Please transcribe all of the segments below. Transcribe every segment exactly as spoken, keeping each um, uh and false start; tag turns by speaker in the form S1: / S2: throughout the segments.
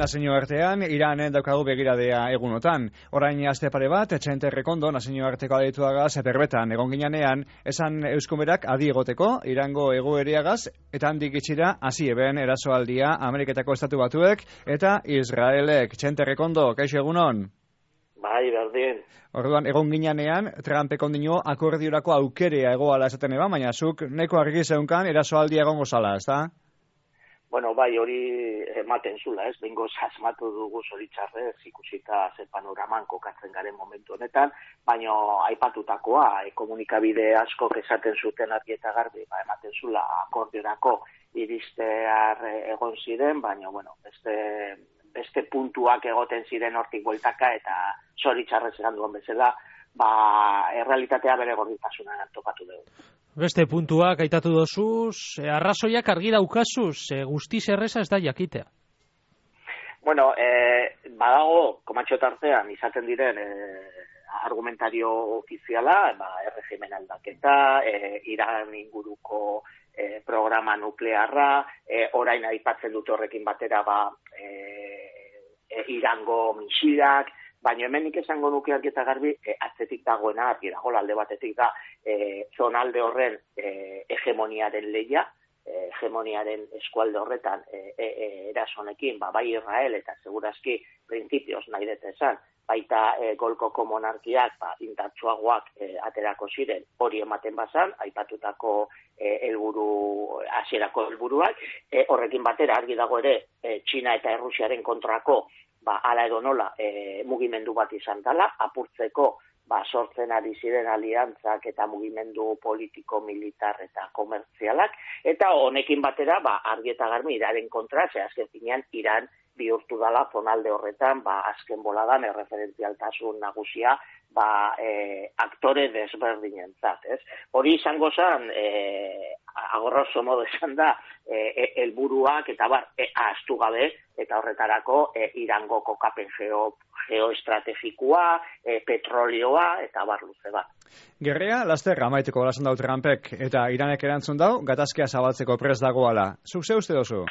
S1: nazio artean, Iranen daukagu begiradea egunotan. Orain aste pare bat, Txente Rekondo, nazio arteko adituagaz, berbetan egon ginean, esan euskumerak adi egoteko, Irango egoeriagaz, eta handik itxira, hasi eben erasoaldia Ameriketako Estatu Batuek, eta Israelek. Txente Rekondo, kaixo egunon?
S2: Bai, berdin.
S1: Orduan, egon ginean, Trumpek ondino akordiorako aukerea egoala esaten eba, baina zuk neko argi zeunkan erasoaldia egongo zala, ez da?
S2: Bueno, bai, hori ematen zula, ez? Bengo asmatu dugu zoritxarrez, ikusita ze panoraman kokatzen garen momentu honetan, baina aipatutakoa, e, komunikabide askok esaten zuten argi eta garbi, ba, ematen zula akordiorako iristear egon ziren, baina, bueno, beste, beste puntuak egoten ziren hortik bueltaka, eta zoritxarrez eran duen bezala, ba, errealitatea bere gorditasuna topatu dugu.
S3: Beste puntuak aitatu dozuz, arrazoiak argi daukazuz, e, guztiz erreza ez da jakitea.
S2: Bueno, e, badago, komatxo tartean izaten diren e, argumentario ofiziala, ba, erregimen aldaketa, e, Iran inguruko e, programa nuklearra, e, orain aipatzen dut horrekin batera ba, e, e, Irango misilak, baina hemenik esango nuke argi eta garbi, e, atzetik dagoena, argi dago, alde batetik da, e, zonalde horren e, hegemoniaren leia, e, hegemoniaren eskualde horretan e, e, e, erasonekin, ba, bai Israel eta segurazki printzipioz nahi dut esan, baita e, golkoko monarkiak ba, indartsuagoak e, aterako ziren hori ematen bazan, aipatutako e, helburu, hasierako helburuak, e, horrekin batera argi dago ere, e, Txina eta Errusiaren kontrako ba, ala edo nola, e, mugimendu bat izan dela, apurtzeko ba, sortzen ari ziren aliantzak eta mugimendu politiko, militar eta komertzialak, eta honekin batera, ba, argi eta garbi Iraren kontra, ze azken finean Iran bihurtu dela zonalde horretan, ba, azken boladan erreferentzialtasun nagusia, ba, e, aktore desberdinentzat, ez? Hori izango zen, e, agorroso modo esan da, helburuak e, eta bar, e, ahaztu gabe, eta horretarako e, Irango kokapen geo, geoestrategikoa, e, petrolioa, eta bar luze bat.
S1: Gerrea, lasterra amaiteko golazen dau Trumpek, eta Iranek erantzun dau, gatazkea zabaltzeko prest dagoala. Zuk ze uste dozu?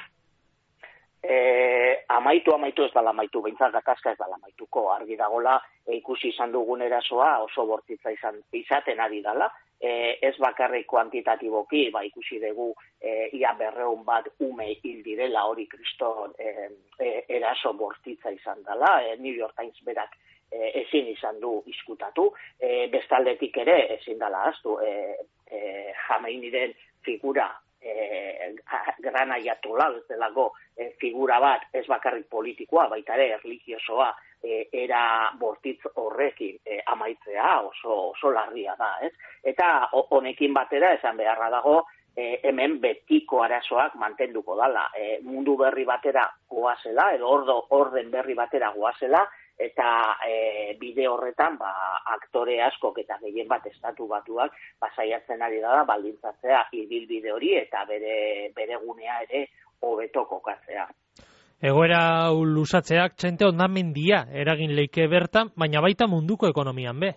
S2: E, amaitu, amaitu ez dala amaitu, behintzat gatazka ez dala amaituko, argi dagola, e, ikusi izan dugun erasoa oso bortitza izan, izaten ari dala, e, ez bakarrik kuantitatiboki, ba, ikusi dugu e, ia berreun bat ume hil direla hori kriston e, e, eraso bortitza izan dala, e, New York Times berak e, ezin izan du izkutatu, e, bestaldetik ere ezin dala aztu, e, e, Jameiniren figura, Eh, gran aiatola bezalako eh, figura bat ez bakarrik politikoa, baita ere erlijiosoa eh, era bortitz horrekin eh, amaitzea oso, oso larria da, ez? Eta honekin batera esan beharra dago eh, hemen betiko arazoak mantenduko dala. Eh, mundu berri batera goazela, edo ordo, orden berri batera goazela, eta e, bide horretan ba, aktore askok eta gehien bat estatu batuak basaiatzen ari da baldintzatzea ibilbide hori eta bere, bere gunea ere hobeto kokatzea.
S3: Egoera lusatzeak Txente hondamendia eragin leike bertan, baina baita munduko ekonomian be.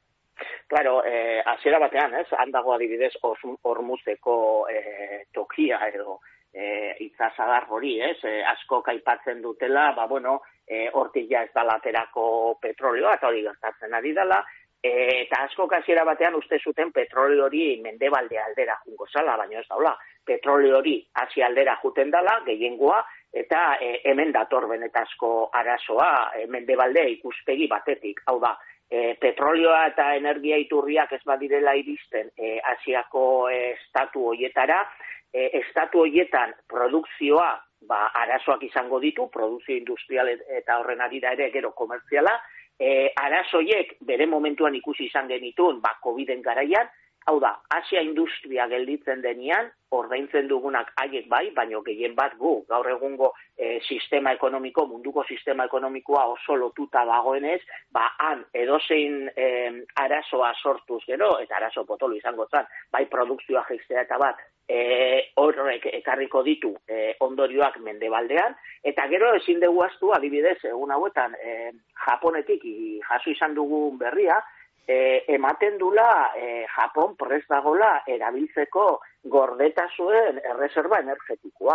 S2: Claro, eh, hasiera batean, ez, handago adibidez Hormuzeko eh, tokia edo E, itzasadar hori, ez, e, asko aipatzen dutela, ba, bueno, e, hortik ja ez da laterako petrolioa, eta hori gertatzen ari dela, e, eta asko hasiera batean uste zuten petrolio hori mendebalde aldera jungo zala, baina ez daula, petrolio hori hasi aldera juten dela, gehiengoa, eta e, hemen dator benetazko arazoa, e, mendebalde ikuspegi batetik, hau da, e, petrolioa eta energia iturriak ez badirela iristen e, Asiako e, estatu hoietara, E, estatu horietan produkzioa ba, arazoak izango ditu, produkzio industrial eta horren arira ere gero komertziala, e, arazoiek bere momentuan ikusi izan genitun, ba, Coviden garaian, hau da, Asia industria gelditzen denean, ordaintzen dugunak haiek bai, baino gehien bat gu, gaur egungo e, sistema ekonomiko, munduko sistema ekonomikoa oso lotuta dagoenez, ba, han edozein e, arazoa sortuz gero, eta arazo potolo izango zen, bai produkzioa jaistea eta bat, e, horrek ekarriko ditu e, ondorioak mendebaldean, eta gero ezin dugu ahaztu adibidez, egun hauetan, e, Japonetik jaso izan dugun berria, E, ematen dula e, Japon prest dagola erabiltzeko gordetasuen erreserba energetikoak.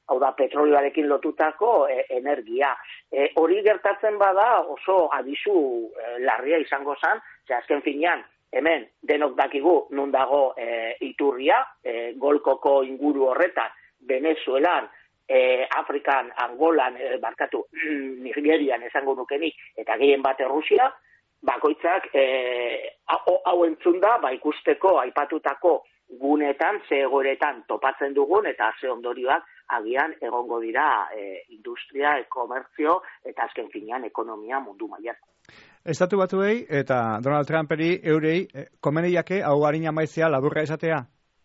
S2: hau da petrolioarekin lotutako e, energia. E, hori gertatzen bada oso abisu e, larria izango zen, ze azken finean, hemen denok dakigu nun dago e, iturria, e, Golkoko inguru horretan, Venezuelan, e, Afrikan, Angolan, e, barkatu, Nigerian esango nukenik, eta gehien bate Rusia, bakoitzak e, hau entzun da, ba, ikusteko aipatutako gunetan, ze egoeretan topatzen dugun, eta ze ondorioak agian egongo dira e, industria, e, komertzio, eta azken finean ekonomia mundu mailan.
S1: Estatu Batuei eta Donald Trumperi eurei komeniake hau harina maitzea laburra esatea?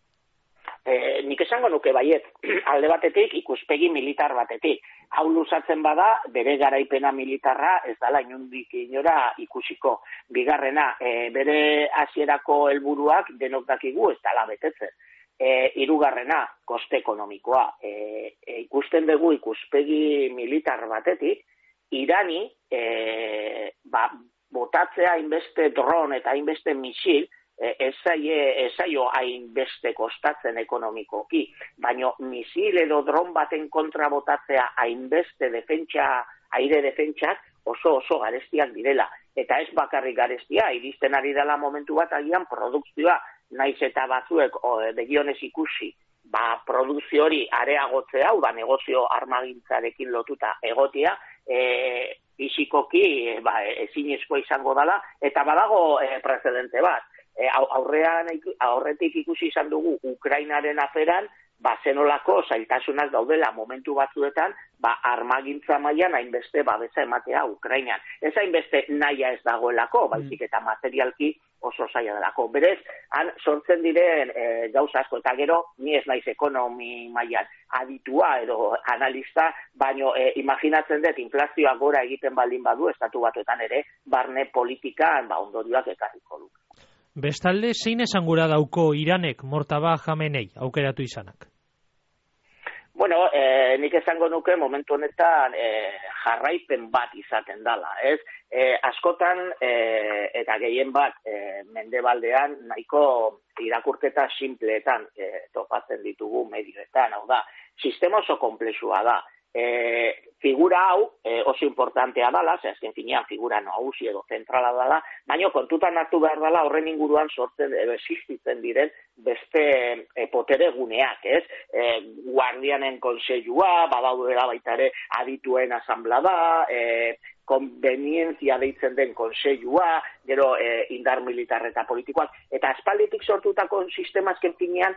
S2: E, nik esango nuke baiet, alde batetik ikuspegi militar batetik. Hau luzatzen bada, bere garaipena militarra ez dala inundik inora ikusiko. Bigarrena, e, bere hasierako helburuak denok dakigu ez dala betetzen. E, hirugarrena, koste ekonomikoa. E, e, ikusten dugu ikuspegi militar batetik, Irani, e, ba, botatzea hainbeste dron eta hainbeste misil, ez zaio hainbeste kostatzen ekonomikoki, baina misil edo dron baten kontra botatzea hainbeste defentsa, aire defentsak oso oso garestiak direla. Eta ez bakarrik garestia, iristen ari dela momentu bat agian produkzioa, naiz eta batzuek begionez ikusi, ba, produkzio hori areagotzea, hau da negozio armagintzarekin lotuta egotia, e, fisikoki e, ba, ezinezkoa izango dela, eta badago e, precedente bat. E, aurrean, aurretik ikusi izan dugu Ukrainaren aferan, ba, zenolako zailtasunak daudela momentu batzuetan, ba, armagintza mailan hainbeste babesa ematea Ukrainan. Ez hainbeste nahia ez dagoelako, baizik eta materialki oso zaila delako. Berez, han sortzen diren e, gauza asko, eta gero, ni ez naiz ekonomi mailan aditua edo analista, baino e, imaginatzen dut inflazioa gora egiten baldin badu, estatu batuetan ere, barne politikan ba, ondorioak ekarriko du.
S3: Bestalde, zein esangura dauko Iranek Mortaba Jamenei aukeratu izanak?
S2: Bueno, eh, nik esango nuke momentu honetan eh, jarraipen bat izaten dala, ez? Eh, askotan, eh, eta gehien bat, eh, mendebaldean, nahiko irakurketa simpleetan eh, topatzen ditugu medioetan, hau da, sistema oso komplexua da. E, figura hau e, oso importantea dala, ze azken finean figura nagusi edo zentrala dala, baina kontutan hartu behar dala horren inguruan sortzen edo existitzen diren beste e, potere guneak, ez? E, guardianen konseilua, badaudela baita ere adituen asamblada, e, konbenientzia deitzen den konseilua, gero e, indar militar eta politikoak, eta aspalditik sortutako sistema azken finean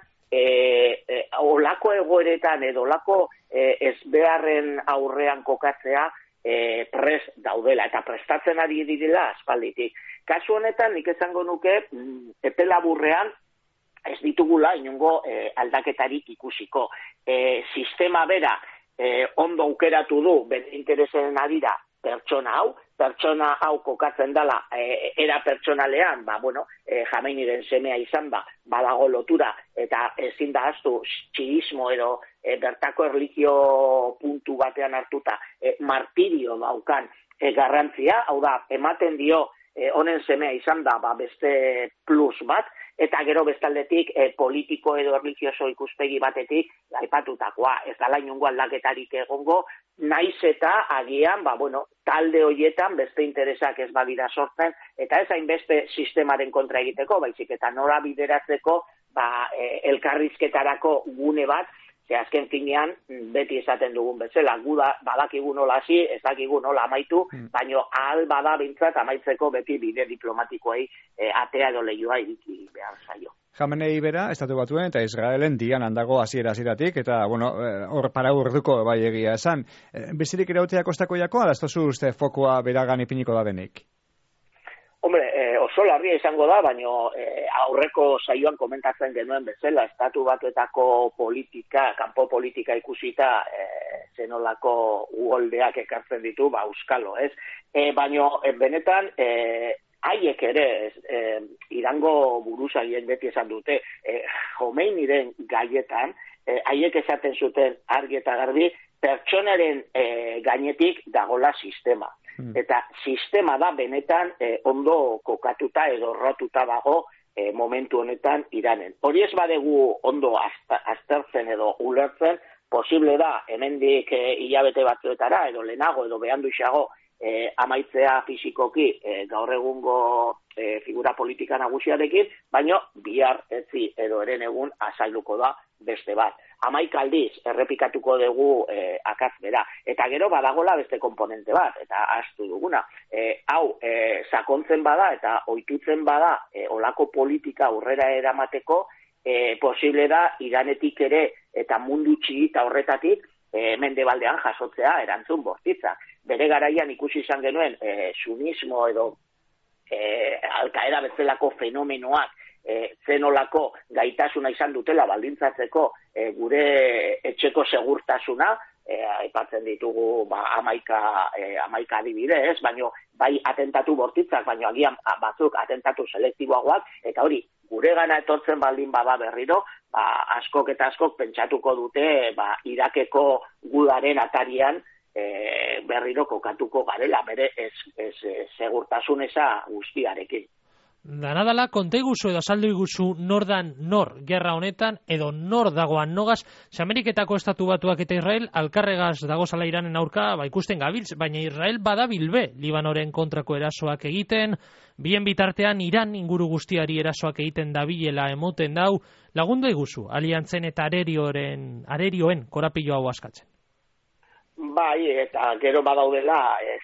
S2: E, e, olako egoeretan edo olako e, ezbeharren aurrean kokatzea e, prest daudela eta prestatzen ari direla aspalditik. Kasu honetan nik esango nuke epe laburrean ez ditugula inongo e, aldaketarik ikusiko. E, sistema bera e, ondo aukeratu du bere interesen adira pertsona hau, pertsona hau kokatzen dela e, era pertsonalean, ba, bueno, e, Jameneiren semea izan da, badago lotura, eta ezin da ahaztu txiismo edo e, bertako erlijio puntu batean hartuta e, martirio daukan e, garrantzia, hau da, ematen dio e, honen semea izan da, ba, beste plus bat, eta gero bestaldetik e, politiko edo erlijioso ikuspegi batetik aipatutakoa, ez dala inongo aldaketarik egongo, naiz eta agian, ba, bueno, talde horietan beste interesak ez badira sortzen, eta ez hainbeste sistemaren kontra egiteko, baizik eta nora bideratzeko, ba, e, elkarrizketarako gune bat, ze azken finean beti esaten dugun bezala, gu da, badakigu nola hasi, ez dakigu nola amaitu, mm. baino ahal bada bintzat amaitzeko beti bide diplomatikoei e, atea edo lehioa iriki behar zaio.
S1: Jamenei bera, Estatu Batuen eta Israelen dian handago hasiera hasieratik eta, bueno, hor para urduko bai egia esan. Bizirik irautea kostako jakoa, da ez tozu uste fokoa beragan ipiniko da benik?
S2: Hombre, eh, oso larria izango da, baino eh, aurreko saioan komentatzen genuen bezala, Estatu Batuetako politika, kanpo politika ikusita, eh, zenolako uholdeak ekartzen ditu, ba, euskalo, ez? Eh, baino, eh, benetan, eh, haiek ere, eh, Irango buruzagien beti esan dute, eh, Jomeiniren gaietan, eh, haiek esaten zuten argi eta garbi, pertsonaren eh, gainetik dagola sistema. Hmm. Eta sistema da benetan eh, ondo kokatuta edo rotuta dago eh, momentu honetan Iranen. Hori ez badegu ondo aztertzen edo ulertzen, posible da, hemendik e, hilabete batzuetara, edo lehenago, edo behanduixago, e, amaitzea fisikoki e, gaur egungo e, figura politika nagusiarekin, baino bihar etzi edo eren egun azalduko da beste bat. Hamaika aldiz errepikatuko dugu e, akatz bera. Eta gero badagola beste komponente bat, eta astu duguna. E, hau, e, sakontzen bada eta ohitutzen bada e, olako politika aurrera eramateko, e, posible da Iranetik ere eta mundu txigita horretatik e, mendebaldean jasotzea erantzun bortitza. Bere garaian ikusi izan genuen e, sunismo edo e, alkaera bezalako fenomenoak e, zenolako gaitasuna izan dutela baldintzatzeko e, gure etxeko segurtasuna, e, aipatzen ditugu ba, amaika, e, amaika adibide, ez? Baino bai atentatu bortitzak, baino agian batzuk atentatu selektiboagoak, eta hori gure gana etortzen baldin bada berriro, ba, askok eta askok pentsatuko dute ba, Irakeko gudaren atarian E, berriro kokatuko garela, bere ez, ez, ez segurtasun eza guztiarekin.
S3: Danadala, konta iguzu edo azaldu iguzu nor dan nor gerra honetan, edo nor dagoan nogaz, ze Ameriketako estatu batuak eta Israel alkarregaz dagozala Iranen aurka, ba ikusten gabiltz, baina Israel badabil be, Libanoren kontrako erasoak egiten, bien bitartean Iran inguru guztiari erasoak egiten dabilela emoten dau, lagundu iguzu, aliantzen eta arerioen, arerioen korapilo hau askatzen.
S2: Bai, eta gero badaudela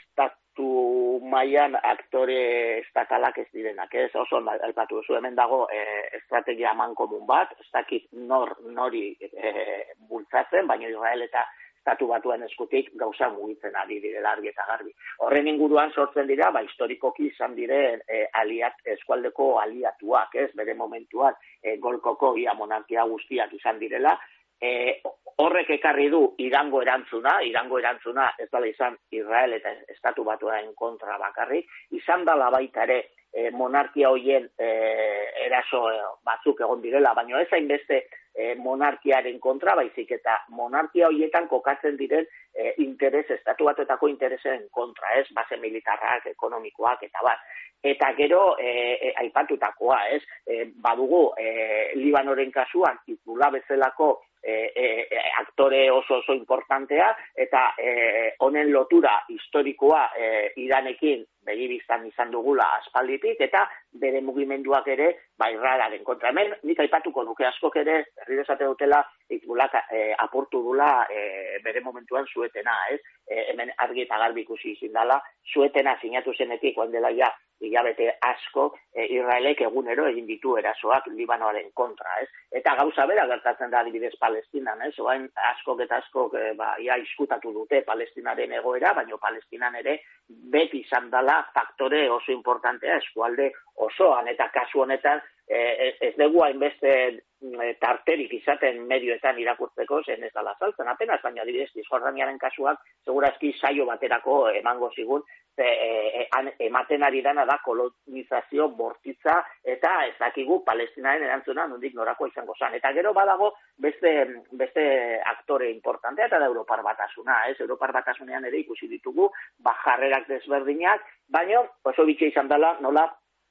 S2: estatu mailan aktore estatalak ez direnak, ez oso aipatu duzu, hemen dago e, estrategia amankomun bat, ez dakit nor nori e, bultzatzen, baina Israel eta estatu batuen eskutik gauza mugitzen ari direla argi eta garbi. Horren inguruan sortzen dira, ba historikoki izan diren e, aliat, eskualdeko aliatuak, ez bere momentuan e, golkoko ia monarkia guztiak izan direla, e, horrek ekarri du Irango erantzuna, Irango erantzuna ez dela izan Israel eta estatu batuen kontra bakarrik, izan dela baita ere e, monarkia hoien e, eraso e, batzuk egon direla, baina ez hainbeste e, monarkiaren kontra, baizik eta monarkia hoietan kokatzen diren e, interes, estatu batuetako interesen kontra, ez, base militarrak, ekonomikoak eta bat. Eta gero e, e, aipatutakoa, ez, e, badugu e, Libanoren kasuan, Hizbullah bezalako E, e, aktore oso oso importantea eta e, honen lotura historikoa e, Iranekin begibiztan izan dugula aspalditik eta bere mugimenduak ere ba Israelaren kontra. Hemen nik aipatuko nuke askok ere herri esate dutela Hizbullah e, apurtu dula e, bere momentuan suetena, ez? E, hemen argi eta garbi ikusi izin dela, suetena sinatu zenetik oen dela ja hilabete asko e, Israelek egunero egin ditu erasoak Libanoaren kontra, ez? Eta gauza bera gertatzen da adibidez Palestinan, ez? Oain askok eta askok e, ba, ia iskutatu dute Palestinaren egoera, baina Palestinan ere beti izan dela faktore oso importantea eskualde osoan, eta kasu honetan e, ez dugu hainbeste e, tarterik izaten medioetan irakurtzeko, zen ez dela saltzen apenas, baina adibidez Cisjordaniaren kasuak segurazki saio baterako emango zigun, e, e, e, ematen ari dana da kolonizazio bortitza eta ez dakigu Palestinaren erantzuna nondik norako izango zen. Eta gero badago beste, beste aktore importantea eta da Europar Batasuna, ez? Europar Batasunean ere ikusi ditugu bajarrerak desberdinak, baina oso bitxia izan dela nola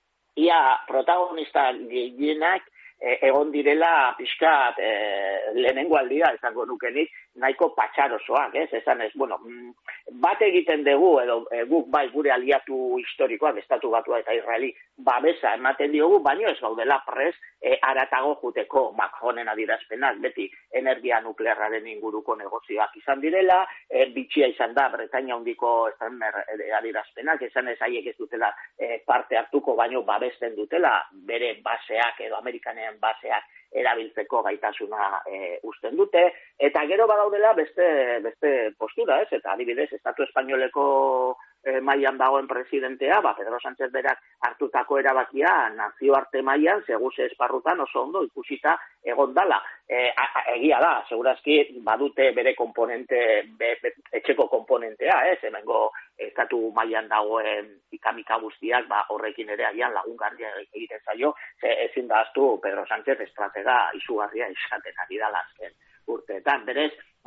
S2: ia protagonista gehienak e, egon direla pixkat e, lehenengo aldia, esango nukenik, nahiko patxarosoak, ez? Esan ez, bueno, bat egiten dugu, edo e, guk bai gure aliatu historikoak, estatu batua eta Israeli, babesa ematen diogu, baino ez gaudela prez e, aratago juteko Macronen adierazpenak, beti energia nuklearraren inguruko negozioak izan direla, e, bitxia izan da Bretaña handiko adierazpenak, esan ez haiek ez dutela e, parte hartuko, baino babesten dutela bere baseak edo Amerikanean baseak erabiltzeko gaitasuna e, usten dute, eta gero badaudela beste beste postura, ez? Eta adibidez, Estatu Espainoleko e, mailan dagoen presidentea, ba, Pedro Sánchez berak hartutako erabakia nazioarte mailan, seguse esparrutan oso ondo ikusita egon dala. E, a, a, egia da, segurazki badute bere komponente, be, be, etxeko komponentea, ez? Hemengo estatu mailan dagoen ikamika guztiak, ba, horrekin ere agian lagungarria egiten zaio, ze ezin da ahaztu Pedro Sánchez estratega izugarria izaten ari dela azken urteetan. Berez,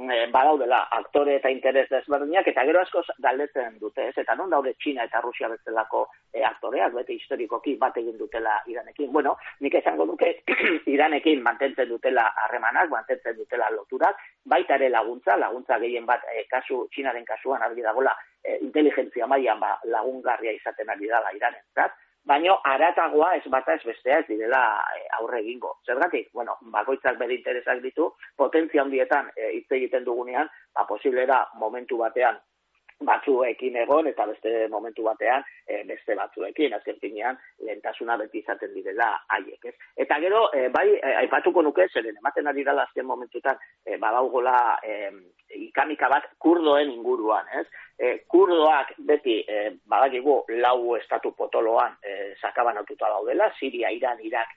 S2: badaudela aktore eta interes desberdinak, eta gero asko galdetzen dute, ez? Eta non daude Txina eta Rusia bezalako e, aktoreak, bete historikoki bat egin dutela Iranekin. Bueno, nik esango duke Iranekin mantentzen dutela harremanak, mantentzen dutela loturak, baita ere laguntza, laguntza gehien bat e, kasu, Txinaren kasuan argi dagola, e, inteligentzia mailan ba, lagungarria izaten ari dela Iranentzat, baina aratagoa ez bata ez bestea ez direla aurre egingo. Zergatik, bueno, bakoitzak bere interesak ditu, potentzia handietan hitz e, egiten dugunean, ba, posible da momentu batean batzuekin egon eta beste momentu batean e, beste batzuekin, azken finean lehentasuna beti izaten direla haiek, ez? Eta gero, e, bai, e, aipatuko nuke, zeren ematen ari dela azken momentutan, e, badaugola e, ikamika bat kurdoen inguruan, ez? E, kurdoak beti, e, badakigu, lau estatu potoloan e, sakabanatuta daudela, Siria, Iran, Irak,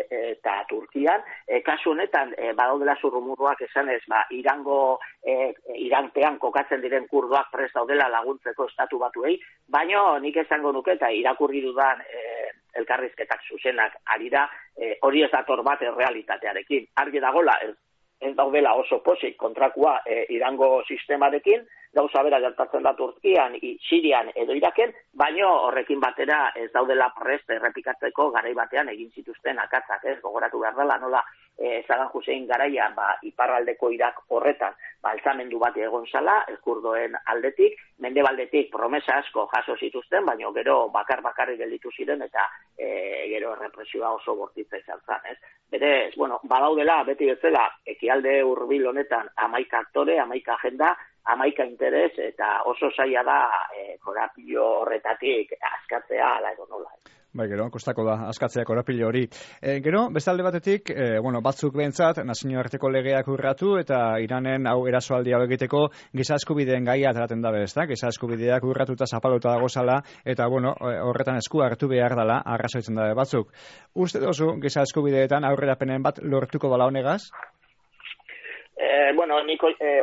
S2: eta Turkian, e, kasu honetan e, badaudela zurrumurruak esanez, ba, Irango e, Iranpean kokatzen diren kurdoak prest daudela laguntzeko estatu batuei, baina nik esango nuke eta irakurri dudan e, elkarrizketak zuzenak ari da, e, hori ez dator bat errealitatearekin. Argi dagola, ez, ez daudela oso posik kontrakua e, Irango sistemarekin, gauza bera gertatzen da Turkian, Sirian edo Iraken, baino horrekin batera ez daudela prest errepikatzeko garai batean egin zituzten akatzak, ez, gogoratu behar dela, nola e, Saddam Hussein garaian, ba, iparraldeko Irak horretan, ba, altzamendu bat egon zala, kurdoen aldetik, mendebaldetik promesa asko jaso zituzten, baino gero bakar-bakarri gelditu ziren, eta e, gero errepresioa oso bortitza izan zen, ez. Berez, bueno, badaudela, beti bezala, ekialde hurbil honetan hamaika aktore, hamaika agenda, hamaika interes, eta oso zaila da e, korapilo horretatik askatzea ala edo nola.
S1: Bai, gero, kostako da askatzea korapilo hori. E, gero, bestalde batetik, e, bueno, batzuk behintzat, nazioarteko legeak urratu, eta Iranen hau erasoaldi hau egiteko giza eskubideen gaia ateraten dabe, ezta? Giza eskubideak urratuta zapalota dagozala, eta, bueno, horretan esku hartu behar dela, arrazoitzen dabe batzuk. Uste dozu, giza eskubideetan aurrerapenen bat lortuko bala honegaz?
S2: Eh, bueno, niko eh,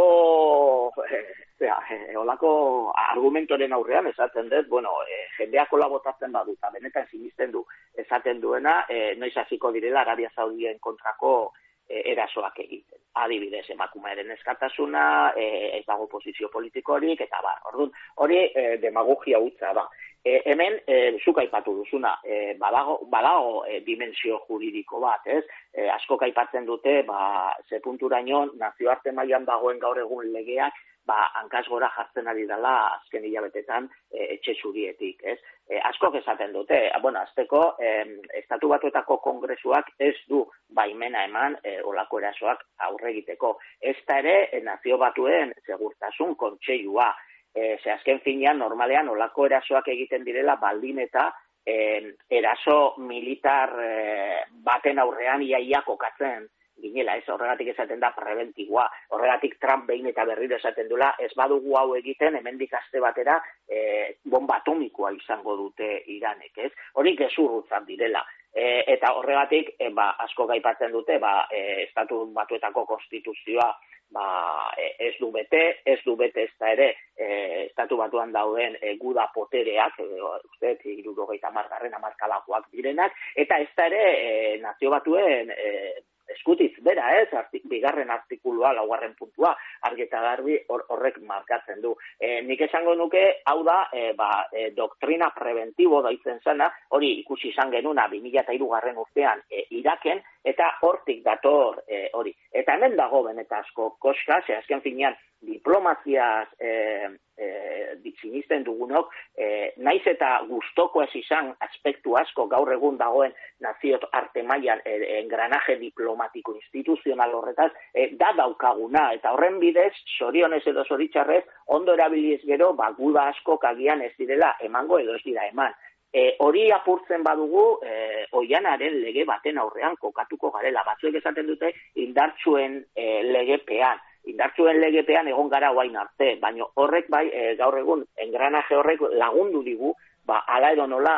S2: olako eh, eh, olako argumentoren aurrean esaten dut, bueno, eh, jendeak hola botatzen baduta, benetan sinisten du esaten duena, eh, noiz hasiko direla Arabia Saudien kontrako eh, erasoak egiten. Adibidez, emakumearen eskatasuna, eh, ez dago posizio politikorik, eta bar, orduan, hori eh, demagogia hutsa da. E, hemen, e, zuk aipatu duzuna, e, badago, badago e, dimensio juridiko bat, ez? E, asko aipatzen dute, ba, ze punturaino nazioarte mailan dagoen gaur egun legeak, ba, hankaz gora jartzen ari dela azken hilabetetan e, etxe zurietik, ez? E, askok esaten dute, bueno, azteko, e, Estatu Batuetako Kongresuak ez du baimena eman e, olako erasoak aurre egiteko. Ez da ere, e, Nazio Batuen segurtasun kontseilua. E, ze azken finean, normalean, olako erasoak egiten direla baldin eta e, eraso militar e, baten aurrean iaia kokatzen ginela, ez, horregatik esaten da preventiboa, horregatik Trump behin eta berriro esaten dula, ez badugu hau egiten, hemendik aste batera e, bomba atomikoa izango dute Iranek, ez, hori gezurrutzat direla. E, eta horregatik, e, ba, asko gaipatzen dute, ba, e, Estatu Batuetako konstituzioa ba, ez du bete, ez du bete ez da ere e, Estatu Batuan dauden e, guda potereak, e, uste, hirurogeita hamargarren hamarkadakoak direnak, eta ez da ere e, Nazio Batuen e, eskutitz bera, ez, artik, bigarren artikulua, laugarren puntua, argi eta garbi hor, horrek markatzen du. E, nik esango nuke, hau da, e, ba, e, doktrina preventibo daitzen zena, hori ikusi izan genuna bi mila hirugarren urtean e, Iraken, eta hortik dator e, hori. Eta hemen dago beneta asko koska, ze azken finean diplomaziaz e, e, sinisten dugunok, e, naiz eta gustoko ez izan aspektu asko gaur egun dagoen nazio arte mailan e, engranaje diplomatiko instituzional horretaz, e, da daukaguna, eta horren bidez, zorionez edo zoritxarrez, ondo erabiliz gero, ba, guda asko kagian ez direla emango edo ez dira eman. E, hori apurtzen badugu, e, oianaren lege baten aurrean kokatuko garela. Batzuek esaten dute indartsuen e, legepean. Indartsuen legepean egon gara guain arte, baina horrek bai, e, gaur egun, engranaje horrek lagundu digu, ba, ala edo nola,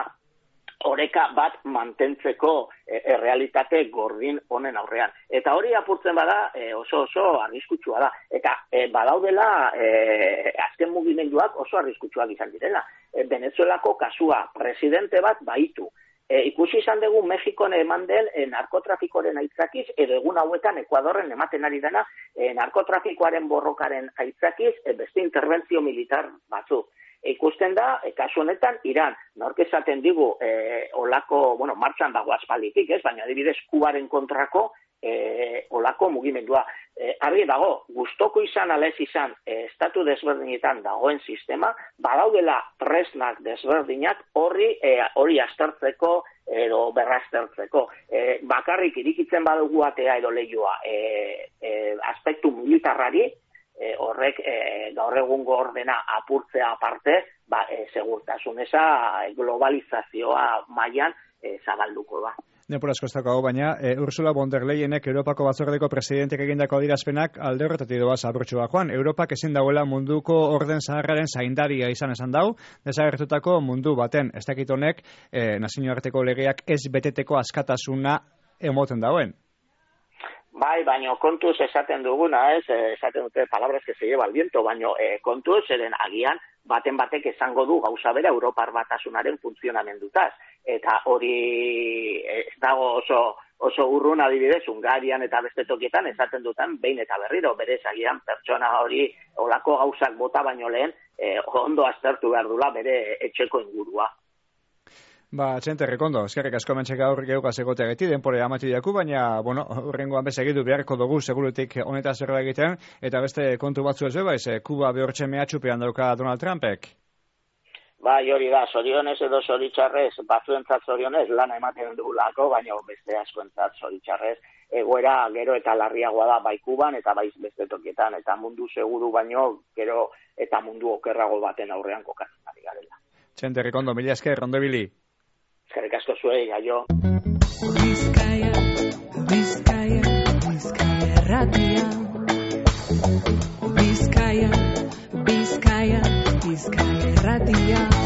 S2: oreka bat mantentzeko e, errealitate gordin honen aurrean. Eta hori apurtzen bada e, oso oso arriskutsua da. Eta e, badaudela e, azken mugimenduak oso arriskutsuak izan direla. E, Venezuelako kasua presidente bat baitu. E, ikusi izan dugu Mexikon eman den e, narkotrafikoren aitzakiz, edo egun hauetan Ekuadorren ematen ari dena e, narkotrafikoaren borrokaren aitzakiz, e, beste interbentzio militar batzu. E, ikusten da, e, kasu honetan, Iran, nork esaten digu, e, olako, bueno, martxan dago aspalditik, ez, baina adibidez Kubaren kontrako, E, olako mugimendua. E, argi dago, gustoko izan ala ez izan e, estatu desberdinetan dagoen sistema, badaudela tresnak desberdinak horri e, hori aztertzeko edo berraztertzeko. E, bakarrik irikitzen badugu atea edo lehioa e, e, aspektu militarrari, e, horrek e, gaur egungo ordena apurtzea aparte, ba, e, segurtasun eza globalizazioa mailan e, zabalduko da.
S1: Denpora asko ez dago, baina e, Ursula von der Leyenek Europako batzordeko presidentek egindako adierazpenak alde horretatik doaz abrotxua joan. Europak ezin dagoela munduko orden zaharraren zaindaria izan esan dau, desagertutako mundu baten. Ez dakit honek e, nazioarteko legeak ez beteteko askatasuna emoten dauen.
S2: Bai, baino kontuz esaten duguna, ez, esaten dute palabras que se lleva al viento, baino e, kontuz eren agian baten batek esango du gauza bera Europar batasunaren funtzionamendutaz. Eta hori ez dago oso, oso urrun adibidez, Hungarian eta beste tokietan esaten dutan behin eta berriro, berez agian pertsona hori olako gauzak bota baino lehen e, ondo aztertu behar dula bere etxeko ingurua.
S1: Ba, Txente, Rekondo, eskerrik asko mentxeka aurrik eukaz egotea geti, denpore amatu diaku, baina, bueno, horrengoan bezegitu beharko dugu segurutik honetaz zerra egiten, eta beste kontu batzu ez bebaiz, Kuba behortxe mehatxupean dauka Donald Trumpek.
S2: Bai, hori da, zorionez edo zoritxarrez, batzuentzat zorionez lana ematen dugulako, baina beste askoentzat zoritxarrez, egoera gero eta larriagoa da bai Kuban eta bai beste tokietan, eta mundu seguru baino gero eta mundu okerrago baten aurrean kokatzen ari garela.
S1: Txente, Rekondo, mila esker, rondo bili.
S2: Eskerrik asko zuei, aio.
S4: Bizkaia, Bizkaia, Bizkaia erratia. Bizkaia, Bizkaia, Bizkaia erratia.